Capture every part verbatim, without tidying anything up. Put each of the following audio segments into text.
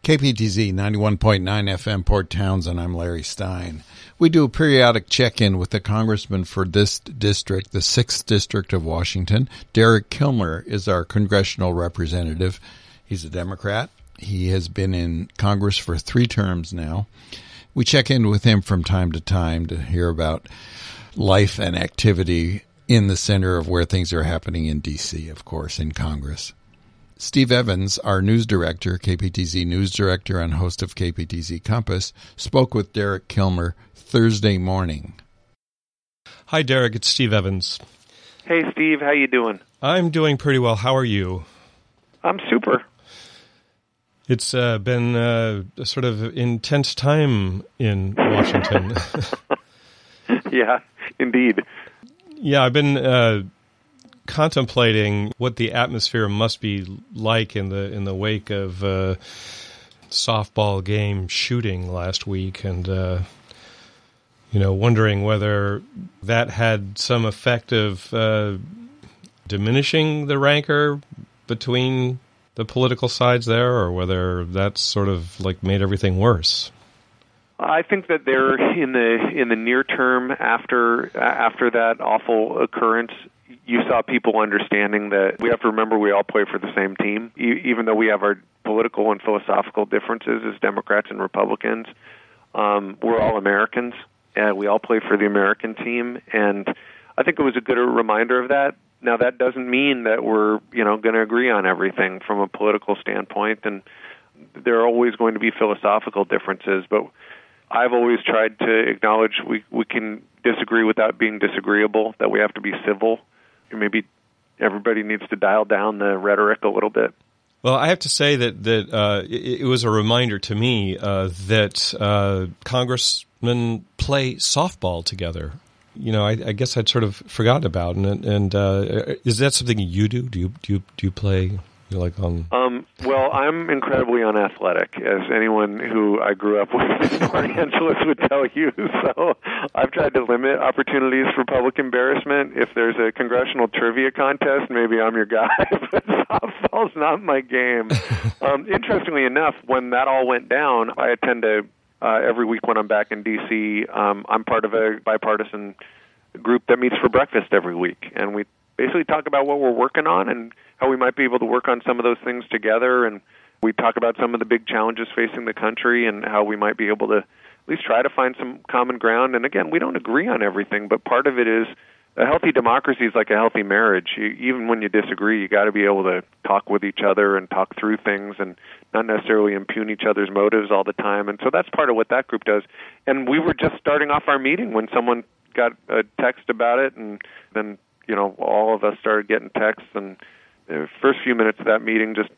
K P T Z ninety-one point nine F M Port Townsend. I'm Larry Stein. We do a periodic check-in with the congressman for this district, the sixth District of Washington. Derek Kilmer is our congressional representative. He's a Democrat. He has been in Congress for three terms now. We check in with him from time to time to hear about life and activity in the center of where things are happening in D C, of course, in Congress. Steve Evans, our news director, K P T Z news director and host of K P T Z Compass, spoke with Derek Kilmer Thursday morning. Hi, Derek. It's Steve Evans. Hey, Steve. How you doing? I'm doing pretty well. How are you? I'm super. It's uh, been uh, a sort of intense time in Washington. Yeah, indeed. Yeah, I've been uh, contemplating what the atmosphere must be like in the in the wake of uh, softball game shooting last week, and uh, you know, wondering whether that had some effect of uh, diminishing the rancor between the political sides there, or whether that's sort of like made everything worse. I think that they're in the in the near term after after that awful occurrence. You saw people understanding that we have to remember we all play for the same team, e- even though we have our political and philosophical differences as Democrats and Republicans. Um, we're all Americans, and we all play for the American team. And I think it was a good reminder of that. Now, that doesn't mean that we're, you know, going to agree on everything from a political standpoint, and there are always going to be philosophical differences. But I've always tried to acknowledge we we can disagree without being disagreeable, that we have to be civil. Maybe everybody needs to dial down the rhetoric a little bit. Well, I have to say that that uh, it, it was a reminder to me uh, that uh, congressmen play softball together. You know, I, I guess I'd sort of forgotten about, and and uh, is that something you do? Do you do you, do you play? You like on? Um, well, I'm incredibly unathletic, as anyone who I grew up with in Los Angeles would tell you. So I've tried to limit opportunities for public embarrassment. If there's a congressional trivia contest, maybe I'm your guy, but softball's not my game. Um, interestingly enough, when that all went down, I attend to uh, every week when I'm back in D C. Um, I'm part of a bipartisan group that meets for breakfast every week, and we basically talk about what we're working on and how we might be able to work on some of those things together. And we talk about some of the big challenges facing the country and how we might be able to at least try to find some common ground. And again, we don't agree on everything, but part of it is a healthy democracy is like a healthy marriage. You, even when you disagree, you got to be able to talk with each other and talk through things and not necessarily impugn each other's motives all the time. And so that's part of what that group does. And we were just starting off our meeting when someone got a text about it, and then, you know, all of us started getting texts, and the first few minutes of that meeting just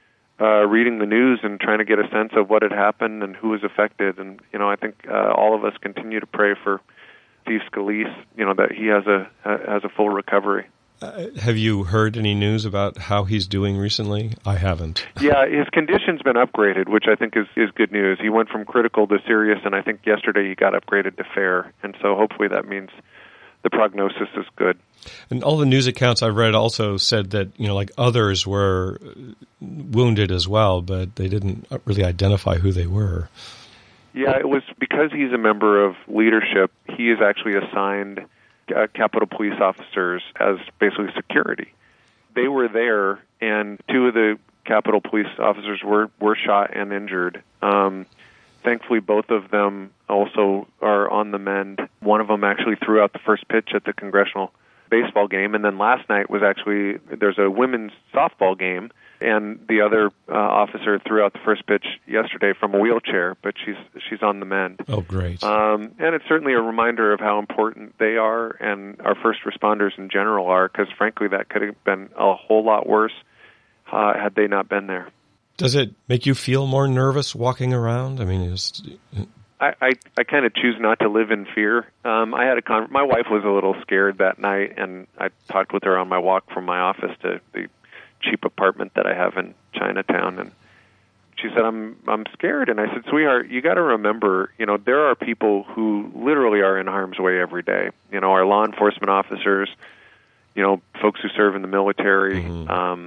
uh, reading the news and trying to get a sense of what had happened and who was affected. And, you know, I think uh, all of us continue to pray for Steve Scalise, you know, that he has a has a full recovery. Uh, have you heard any news about how he's doing recently? I haven't. Yeah, his condition's been upgraded, which I think is, is good news. He went from critical to serious, and I think yesterday he got upgraded to fair. And so hopefully that means the prognosis is good. And all the news accounts I've read also said that, you know, like others were wounded as well, but they didn't really identify who they were. Yeah, it was because he's a member of leadership. He is actually assigned uh, Capitol Police officers as basically security. They were there, and two of the Capitol Police officers were, were shot and injured. Um, thankfully, both of them also are on the mend. One of them actually threw out the first pitch at the congressional baseball game, and then last night was actually, there's a women's softball game, and the other uh, officer threw out the first pitch yesterday from a wheelchair, but she's she's on the mend. Oh, great. Um, and it's certainly a reminder of how important they are and our first responders in general are, because frankly that could have been a whole lot worse uh, had they not been there. Does it make you feel more nervous walking around? I mean, it's... I, I, I kind of choose not to live in fear. Um, I had a con- my wife was a little scared that night, and I talked with her on my walk from my office to the cheap apartment that I have in Chinatown, and she said, I'm I'm scared. And I said, sweetheart, you got to remember, you know, there are people who literally are in harm's way every day. You know, our law enforcement officers, you know, folks who serve in the military. Mm-hmm. Um,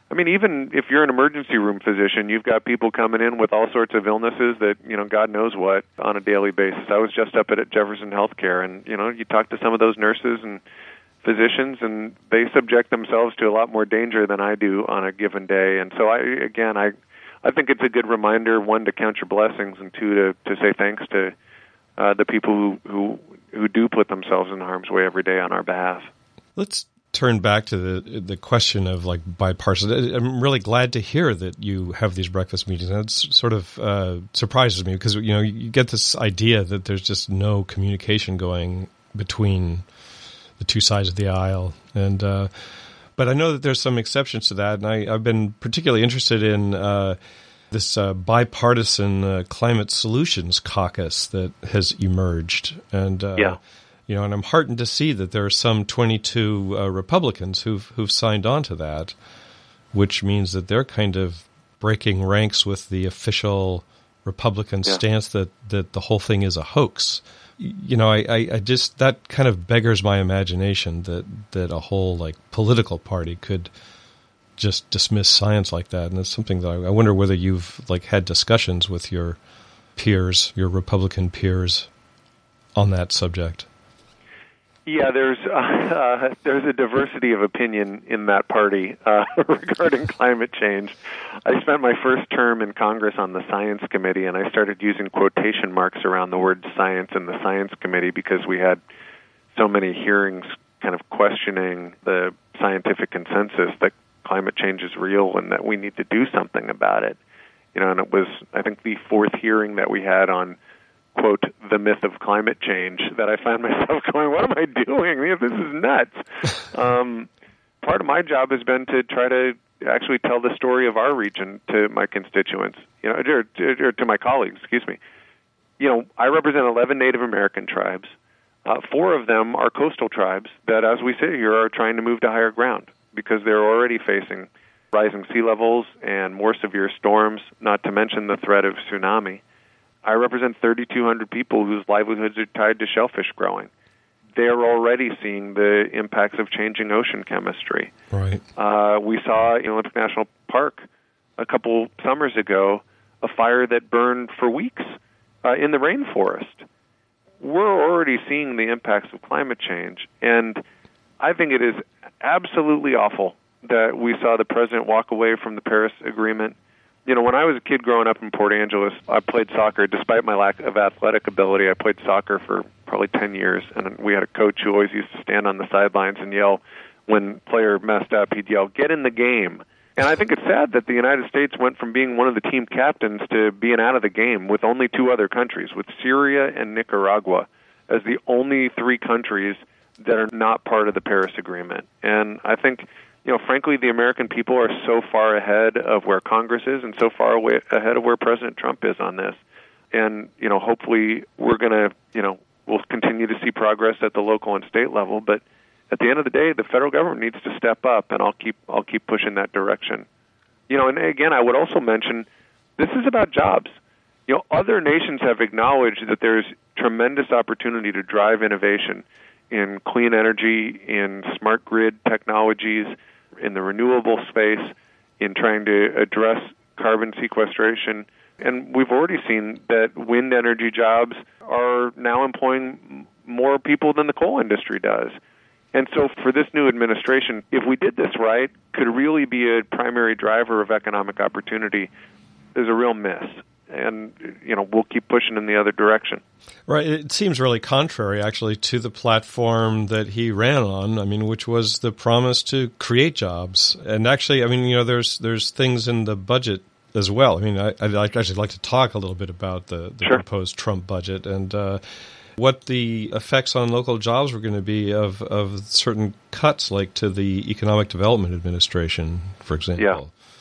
I mean, even if you're an emergency room physician, you've got people coming in with all sorts of illnesses that, you know, God knows what on a daily basis. I was just up at, at Jefferson Healthcare, and, you know, you talk to some of those nurses and physicians, and they subject themselves to a lot more danger than I do on a given day. And so, I again, I I think it's a good reminder, one, to count your blessings, and two, to, to say thanks to uh, the people who, who, who do put themselves in harm's way every day on our behalf. Let's turn back to the the question of like bipartisan. I'm really glad to hear that you have these breakfast meetings. That sort of uh, surprises me because, you know, you get this idea that there's just no communication going between the two sides of the aisle. And uh, but I know that there's some exceptions to that, and I, I've been particularly interested in uh, this uh, bipartisan uh, climate solutions caucus that has emerged. And uh, yeah. You know, and I'm heartened to see that there are some twenty-two uh, Republicans who've who've signed on to that, which means that they're kind of breaking ranks with the official Republican yeah. stance that, that the whole thing is a hoax. You know, I, I, I just that kind of beggars my imagination that, that a whole like political party could just dismiss science like that, and it's something that I, I wonder whether you've like had discussions with your peers, your Republican peers, on that subject. Yeah, there's uh, uh, there's a diversity of opinion in that party uh, regarding climate change. I spent my first term in Congress on the Science Committee, and I started using quotation marks around the word science in the Science Committee because we had so many hearings kind of questioning the scientific consensus that climate change is real and that we need to do something about it. You know, and it was, I think, the fourth hearing that we had on, quote, the myth of climate change, that I find myself going, what am I doing? This is nuts. um, part of my job has been to try to actually tell the story of our region to my constituents, you know, or, or to my colleagues, excuse me. You know, I represent eleven Native American tribes. Uh, four of them are coastal tribes that, as we sit here, are trying to move to higher ground because they're already facing rising sea levels and more severe storms, not to mention the threat of tsunami. I represent thirty-two hundred people whose livelihoods are tied to shellfish growing. They're already seeing the impacts of changing ocean chemistry. Right. Uh, we saw in Olympic National Park a couple summers ago a fire that burned for weeks uh, in the rainforest. We're already seeing the impacts of climate change, and I think it is absolutely awful that we saw the president walk away from the Paris Agreement. You know, when I was a kid growing up in Port Angeles, I played soccer. Despite my lack of athletic ability, I played soccer for probably ten years, and we had a coach who always used to stand on the sidelines and yell, when a player messed up, he'd yell, "Get in the game." And I think it's sad that the United States went from being one of the team captains to being out of the game with only two other countries, with Syria and Nicaragua, as the only three countries that are not part of the Paris Agreement. And I think, you know, frankly, the American people are so far ahead of where Congress is and so far away, ahead of where President Trump is on this. And, you know, hopefully we're going to, you know, we'll continue to see progress at the local and state level. But at the end of the day, the federal government needs to step up, and I'll keep I'll keep pushing that direction. You know, and again, I would also mention this is about jobs. You know, other nations have acknowledged that there's tremendous opportunity to drive innovation in clean energy, in smart grid technologies, in the renewable space, in trying to address carbon sequestration. And we've already seen that wind energy jobs are now employing more people than the coal industry does. And so for this new administration, if we did this right, could really be a primary driver of economic opportunity, is a real miss. And, you know, we'll keep pushing in the other direction. Right. It seems really contrary, actually, to the platform that he ran on, I mean, which was the promise to create jobs. And actually, I mean, you know, there's there's things in the budget as well. I mean, I, I'd actually like to talk a little bit about the, the sure. proposed Trump budget and uh, what the effects on local jobs were going to be of, of certain cuts, like to the Economic Development Administration, for example. Yeah.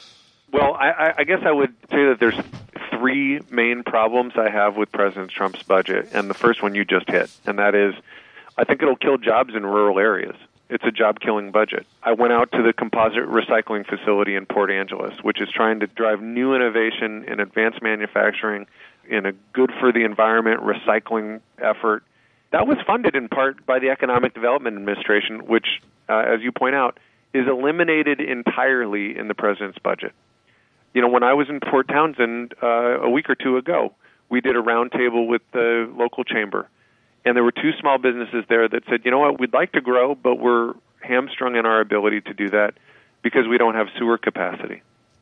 Well, I, I guess I would say that there's three main problems I have with President Trump's budget, and the first one you just hit, and that is I think it'll kill jobs in rural areas. It's a job-killing budget. I went out to the composite recycling facility in Port Angeles, which is trying to drive new innovation in advanced manufacturing, in a good-for-the-environment recycling effort. That was funded in part by the Economic Development Administration, which, uh, as you point out, is eliminated entirely in the president's budget. You know, when I was in Port Townsend uh, a week or two ago, we did a roundtable with the local chamber, and there were two small businesses there that said, you know what, we'd like to grow, but we're hamstrung in our ability to do that because we don't have sewer capacity.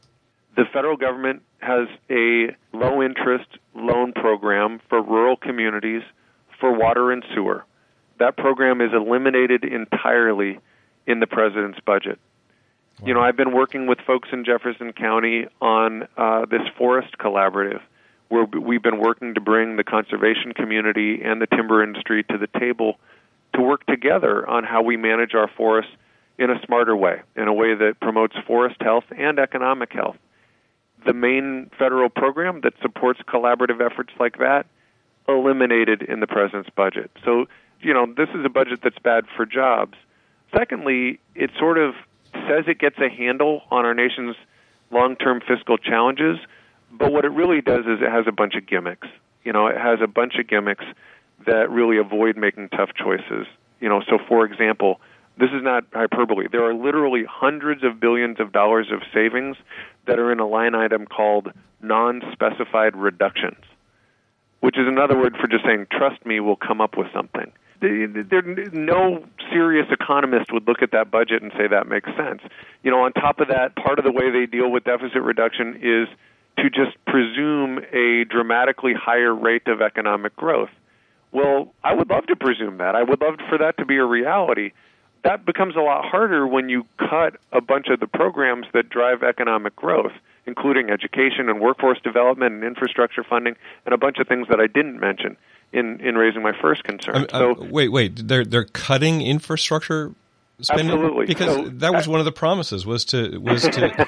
The federal government has a low-interest loan program for rural communities for water and sewer. That program is eliminated entirely in the president's budget. Wow. You know, I've been working with folks in Jefferson County on uh, this forest collaborative, where we've been working to bring the conservation community and the timber industry to the table to work together on how we manage our forests in a smarter way, in a way that promotes forest health and economic health. The main federal program that supports collaborative efforts like that, eliminated in the president's budget. So, you know, this is a budget that's bad for jobs. Secondly, it sort of says it gets a handle on our nation's long-term fiscal challenges, but what it really does is it has a bunch of gimmicks. You know, it has a bunch of gimmicks that really avoid making tough choices. You know, so for example, this is not hyperbole. There are literally hundreds of billions of dollars of savings that are in a line item called non-specified reductions, which is another word for just saying, trust me, we'll come up with something. There, no serious economist would look at that budget and say that makes sense. You know, on top of that, part of the way they deal with deficit reduction is to just presume a dramatically higher rate of economic growth. Well, I would love to presume that. I would love for that to be a reality. That becomes a lot harder when you cut a bunch of the programs that drive economic growth, including education and workforce development and infrastructure funding and a bunch of things that I didn't mention in, in raising my first concern. Um, so, uh, wait, wait, they're they're cutting infrastructure spending? Absolutely. Because so, that was one of the promises was to was to.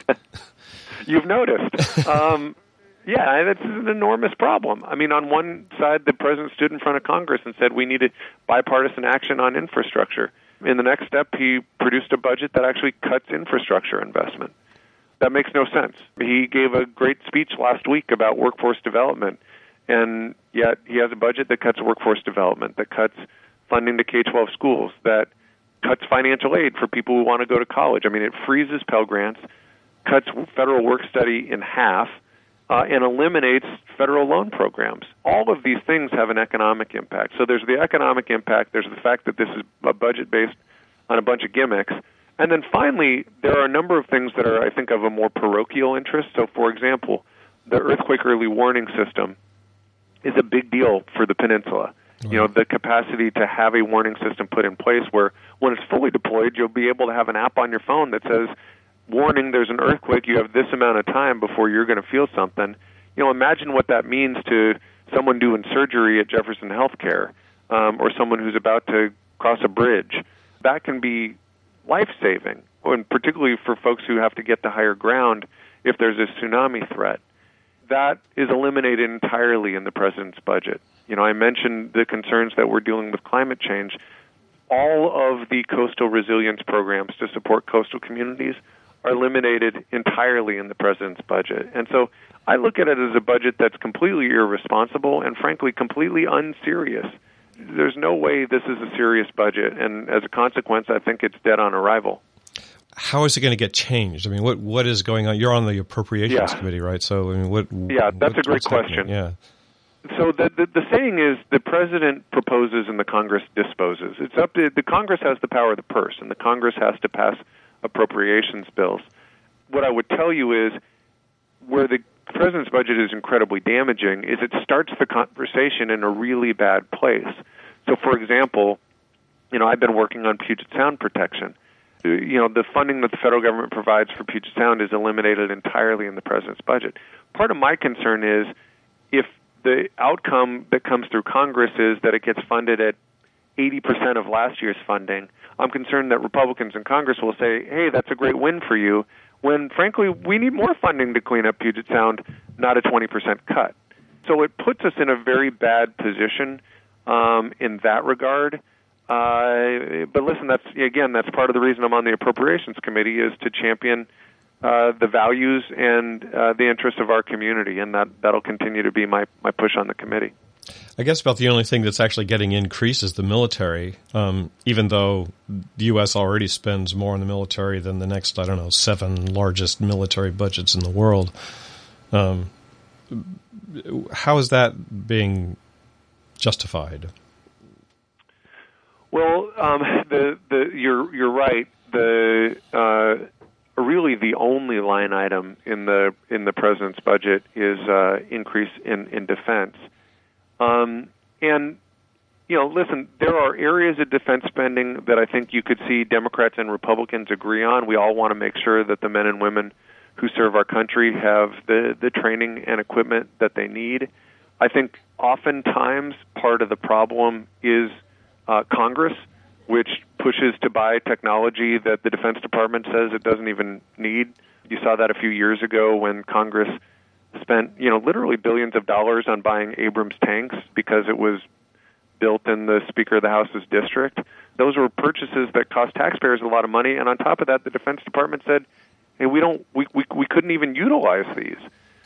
You've noticed. Um, yeah, that's an enormous problem. I mean, on one side, the president stood in front of Congress and said we needed bipartisan action on infrastructure. In the next step, he produced a budget that actually cuts infrastructure investment. That makes no sense. He gave a great speech last week about workforce development, and yet he has a budget that cuts workforce development, that cuts funding to K twelve schools, that cuts financial aid for people who want to go to college. I mean, it freezes Pell Grants, cuts federal work study in half, uh, and eliminates federal loan programs. All of these things have an economic impact. So there's the economic impact. There's the fact that this is a budget based on a bunch of gimmicks. And then finally, there are a number of things that are, I think, of a more parochial interest. So, for example, the earthquake early warning system is a big deal for the peninsula. Right. You know, the capacity to have a warning system put in place where when it's fully deployed, you'll be able to have an app on your phone that says, warning, there's an earthquake, you have this amount of time before you're going to feel something. You know, imagine what that means to someone doing surgery at Jefferson Healthcare um, or someone who's about to cross a bridge. That can be life-saving, and particularly for folks who have to get to higher ground if there's a tsunami threat. That is eliminated entirely in the president's budget. You know, I mentioned the concerns that we're dealing with climate change. All of the coastal resilience programs to support coastal communities are eliminated entirely in the president's budget. And so I look at it as a budget that's completely irresponsible and, frankly, completely unserious. There's no way this is a serious budget, and as a consequence, I think it's dead on arrival. How is it going to get changed? I mean, what what is going on? You're on the Appropriations yeah. Committee, right? So, I mean, what? Yeah, that's what, a great question. Yeah. So the, the the saying is the president proposes and the Congress disposes. It's up to the Congress has the power of the purse, and the Congress has to pass appropriations bills. What I would tell you is where the president's budget is incredibly damaging is it starts the conversation in a really bad place. So, for example, you know, I've been working on Puget Sound protection. You know, the funding that the federal government provides for Puget Sound is eliminated entirely in the president's budget. Part of my concern is if the outcome that comes through Congress is that it gets funded at eighty percent of last year's funding, I'm concerned that Republicans in Congress will say, hey, that's a great win for you, when, frankly, we need more funding to clean up Puget Sound, not a twenty percent cut. So it puts us in a very bad position um, in that regard. Uh, but listen, that's again, that's part of the reason I'm on the Appropriations Committee is to champion uh, the values and uh, the interests of our community, and that, that'll continue to be my, my push on the committee. I guess about the only thing that's actually getting increased is the military, um, even though the U S already spends more on the military than the next, I don't know, seven largest military budgets in the world. Um, how is that being justified? Well, um, the the you're you're right. The uh, really the only line item in the in the president's budget is uh, increase in in defense. Um, and, you know, listen, there are areas of defense spending that I think you could see Democrats and Republicans agree on. We all want to make sure that the men and women who serve our country have the, the training and equipment that they need. I think oftentimes part of the problem is uh, Congress, which pushes to buy technology that the Defense Department says it doesn't even need. You saw that a few years ago when Congress spent, you know, literally billions of dollars on buying Abrams tanks because it was built in the Speaker of the House's district. Those were purchases that cost taxpayers a lot of money, and on top of that, the Defense Department said, "Hey, we don't, we we, we couldn't even utilize these."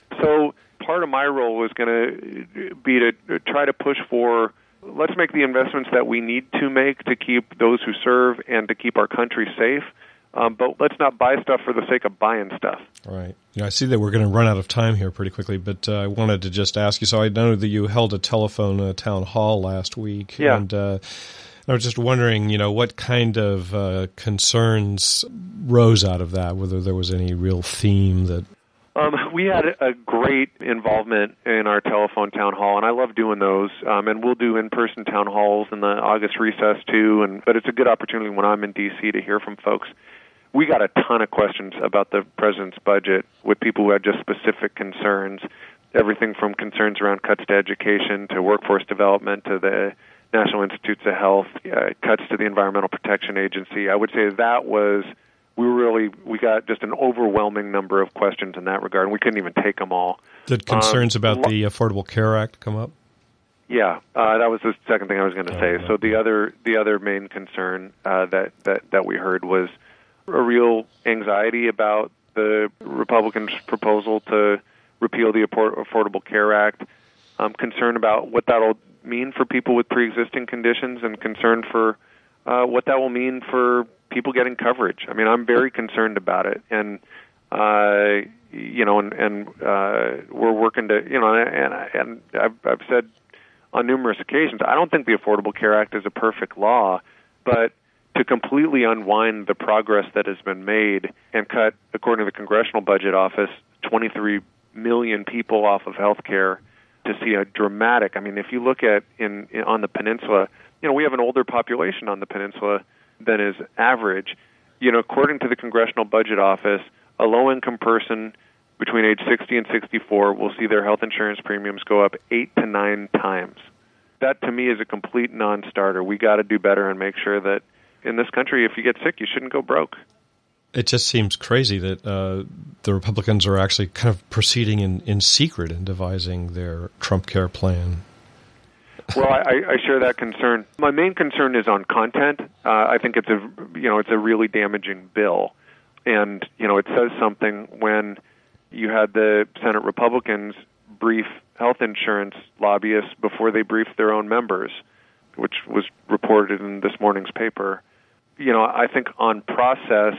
So part of my role was going to be to try to push for, let's make the investments that we need to make to keep those who serve and to keep our country safe. Um, but let's not buy stuff for the sake of buying stuff. Right. You know, I see that we're going to run out of time here pretty quickly, but uh, I wanted to just ask you. So I know that you held a telephone uh, town hall last week, yeah. and uh, I was just wondering, you know, what kind of uh, concerns rose out of that? Whether there was any real theme that. Um, we had a great involvement in our telephone town hall, and I love doing those. Um, and we'll do in-person town halls in the August recess too. And but it's a good opportunity when I'm in D C to hear from folks. We got a ton of questions about the president's budget with people who had just specific concerns, everything from concerns around cuts to education to workforce development to the National Institutes of Health, uh, cuts to the Environmental Protection Agency. I would say that was, we really, we got just an overwhelming number of questions in that regard, and we couldn't even take them all. Did concerns um, about lo- the Affordable Care Act come up? Yeah, uh, that was the second thing I was going to oh, say. Right. So the other, the other main concern uh, that, that, that we heard was a real anxiety about the Republicans' proposal to repeal the Affordable Care Act, um, concern about what that will mean for people with pre-existing conditions, and concern for uh, what that will mean for people getting coverage. I mean, I'm very concerned about it, and uh, you know, and, and uh, we're working to, you know, and and I've, I've said on numerous occasions, I don't think the Affordable Care Act is a perfect law, but to completely unwind the progress that has been made and cut, according to the Congressional Budget Office, twenty-three million people off of health care, to see a dramatic, I mean, if you look at in, in on the peninsula, you know, we have an older population on the peninsula than is average. You know, according to the Congressional Budget Office, a low-income person between age sixty and sixty-four will see their health insurance premiums go up eight to nine times. That, to me, is a complete non-starter. We got to do better and make sure that in this country, if you get sick, you shouldn't go broke. It just seems crazy that uh, the Republicans are actually kind of proceeding in, in secret in devising their Trump Care plan. Well, I, I share that concern. My main concern is on content. Uh, I think it's a you know it's a really damaging bill, and you know it says something when you had the Senate Republicans brief health insurance lobbyists before they briefed their own members, which was reported in this morning's paper. You know, I think on process,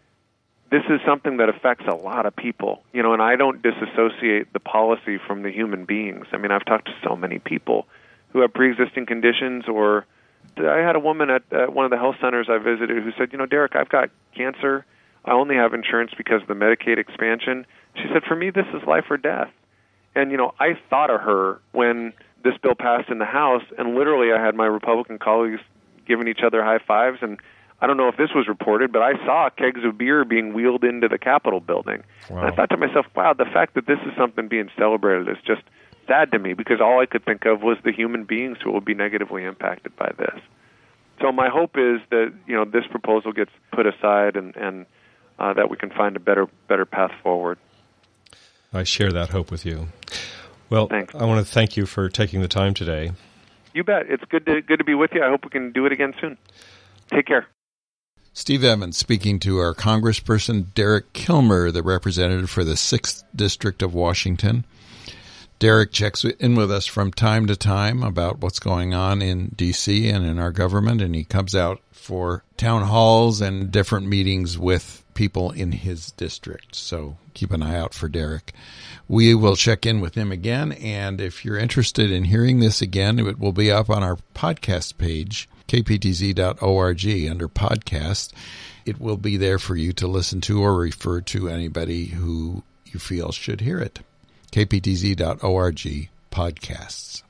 this is something that affects a lot of people. You know, and I don't disassociate the policy from the human beings. I mean, I've talked to so many people who have pre-existing conditions, or I had a woman at, at one of the health centers I visited who said, you know, Derek, I've got cancer. I only have insurance because of the Medicaid expansion. She said, for me, this is life or death. And, you know, I thought of her when this bill passed in the House, and literally I had my Republican colleagues giving each other high fives, and I don't know if this was reported, but I saw kegs of beer being wheeled into the Capitol building. Wow. And I thought to myself, wow, the fact that this is something being celebrated is just sad to me, because all I could think of was the human beings who will be negatively impacted by this. So my hope is that, you know, this proposal gets put aside and, and uh, that we can find a better better path forward. I share that hope with you. Well, Thanks. I want to thank you for taking the time today. You bet. It's good to good to be with you. I hope we can do it again soon. Take care. Steve Evans speaking to our Congressperson Derek Kilmer, the representative for the sixth District of Washington. Derek checks in with us from time to time about what's going on in D C and in our government, and he comes out for town halls and different meetings with people in his district. So keep an eye out for Derek. We will check in with him again, and if you're interested in hearing this again, it will be up on our podcast page, k p t z dot org, under podcast. It will be there for you to listen to or refer to anybody who you feel should hear it. k p t z dot org podcasts.